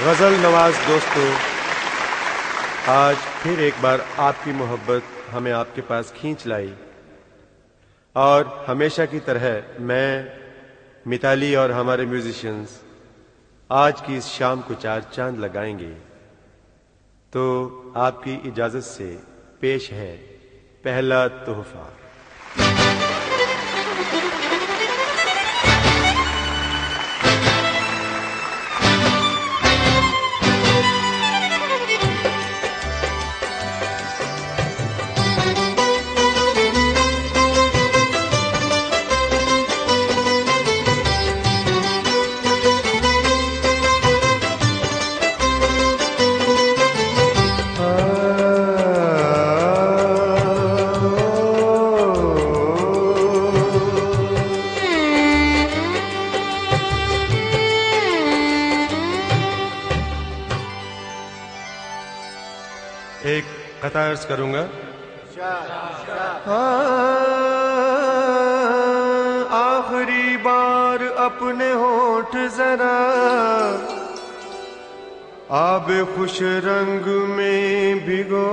गज़ल नवाज दोस्तों, आज फिर एक बार आपकी मोहब्बत हमें आपके पास खींच लाई और हमेशा की तरह मैं, मिताली और हमारे म्यूजिशियंस आज की इस शाम को चार चांद लगाएंगे। तो आपकी इजाजत से पेश है पहला तोहफा। एक कथा अर्ज करूंगा। आखिरी बार अपने होठ जरा आब खुश रंग में भिगो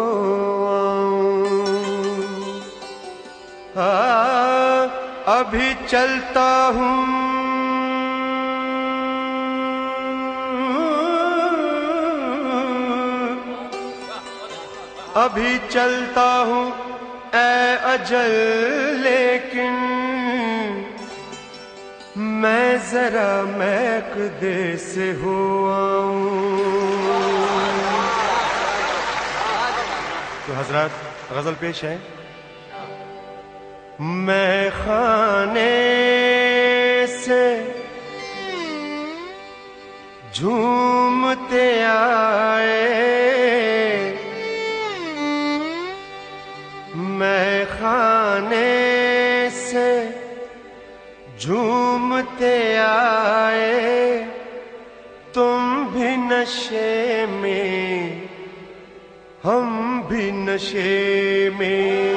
आऊं, अभी चलता हूँ अभी चलता हूँ ऐ अजल, लेकिन मैं जरा महक दे से हो आऊं। तो हजरत गजल पेश है। मैं खाने से झूमते आए, मैं खाने से झूमते आए, तुम भी नशे में हम भी नशे में।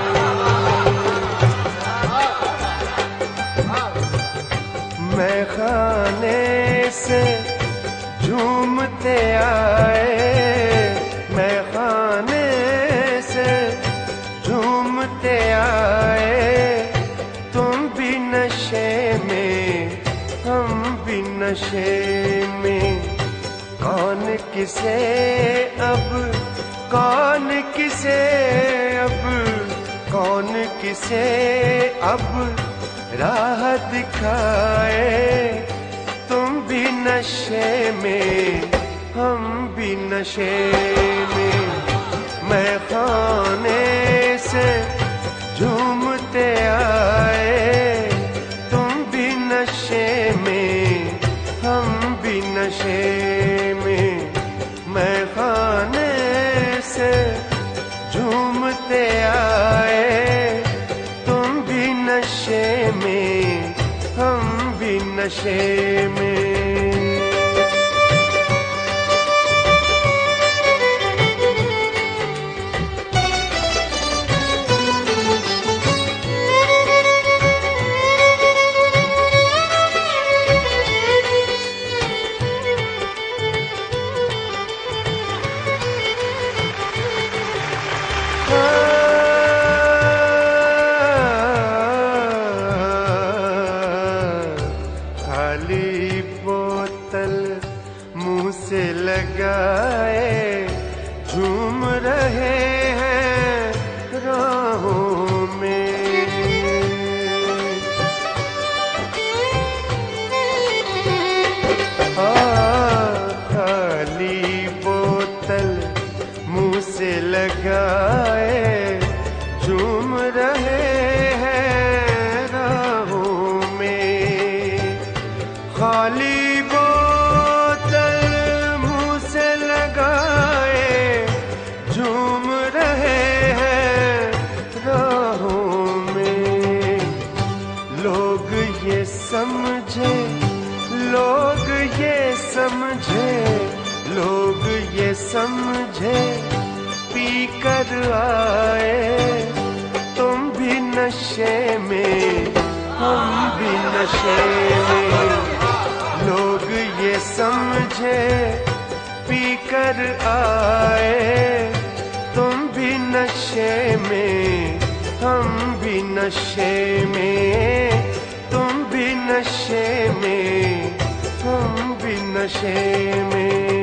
मैं खाने से झूमते आए, मैं खाने से झूमते आए, तुम भी नशे में हम भी नशे में। कौन किसे अब कौन किसे अब कौन किसे अब राह दिखाए, तुम भी नशे में हम भी नशे में। मैं खाने से झूमते आए, तुम भी नशे में हम भी नशे में। मैं खाने से झूमते आए, तुम भी नशे में हम भी नशे में। खाली बोतल मुंह से लगाए झूम रहे हैं राहों में। खाली बोतल मुंह से लगाए झूम रहे हैं राहों में। खाली बोतल मुंह से लगाए झूम रहे हैं राहों में। लोग ये समझे लोग ये समझे लोग ये समझे पी कर आए, तुम भी नशे में हम भी नशे में। लोग ये समझे पी कर आए, तुम भी नशे में हम भी नशे में, तुम भी नशे में हम भी नशे में।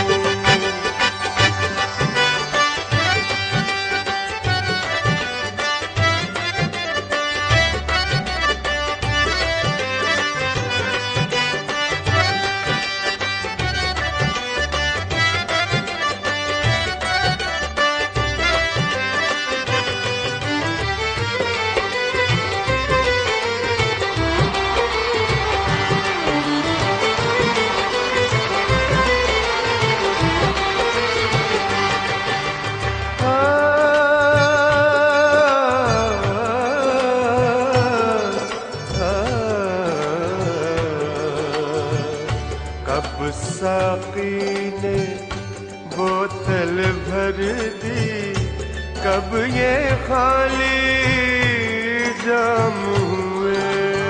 कब साकी ने बोतल भर दी, कब ये खाली जाम हुए।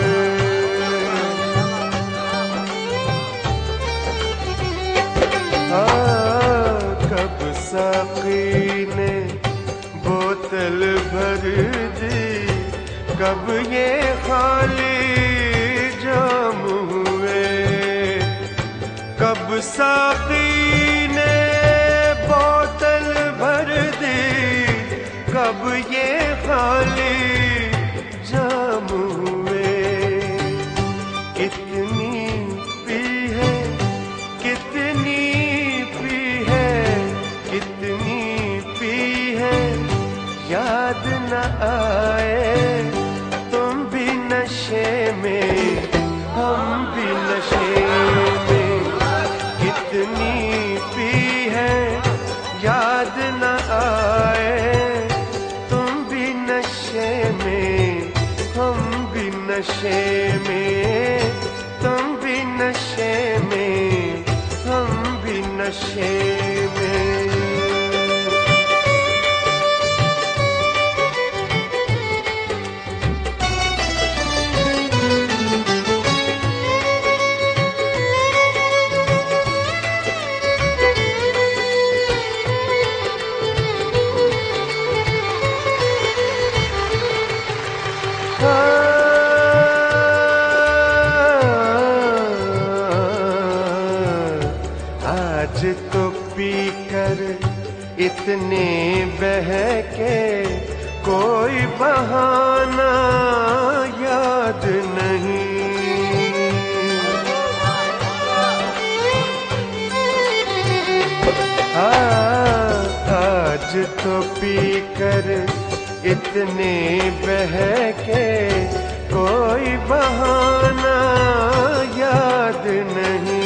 कब साकी ने बोतल भर दी, कब ये खाली जाम हुए। कब साकी ने बोतल भर दी, कब ये खाली जाम हुए। कितनी पी है, कितनी पी है, कितनी पी है, याद न आए। तुम भी नशे में हम भी नशे में, कितनी पी है याद न आए। तुम भी नशे में हम भी नशे में, तुम भी नशे में हम भी नशे में। आज तो पी कर इतने बहके, कोई बहाना याद नहीं। आज तो पी कर इतने बहके, कोई बहाना याद नहीं।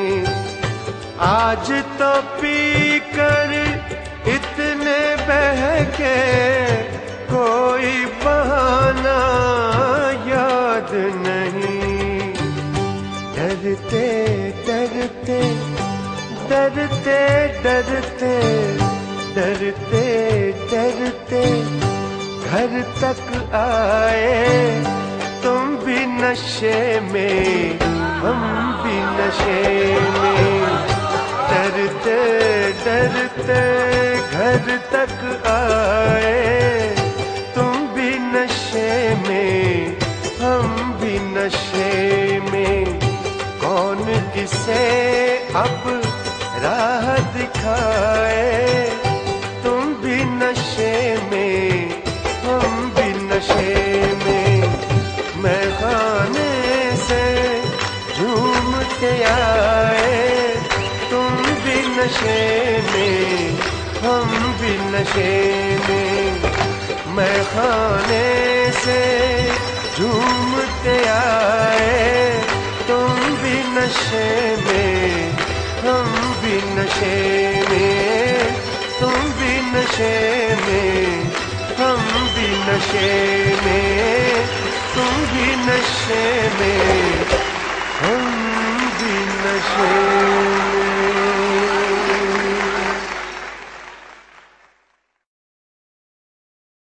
आज तो पी कर इतने बहके, कोई बहाना याद नहीं। डरते डरते डरते डरते डरते डरते घर तक आए। तुम भी नशे में हम भी नशे में, डरते डरते घर तक आए। तुम भी नशे में हम भी नशे में। कौन किसे अब राह दिखाए। तुम भी नशे में हम भी नशे में। मैं खाने से झूमते आए। तुम भी नशे में हम भी नशे में। मैं खाने से झूमते आए। तुम भी नशे में हम भी नशे में। तुम भी नशे में हम भी नशे में। तुम भी नशे में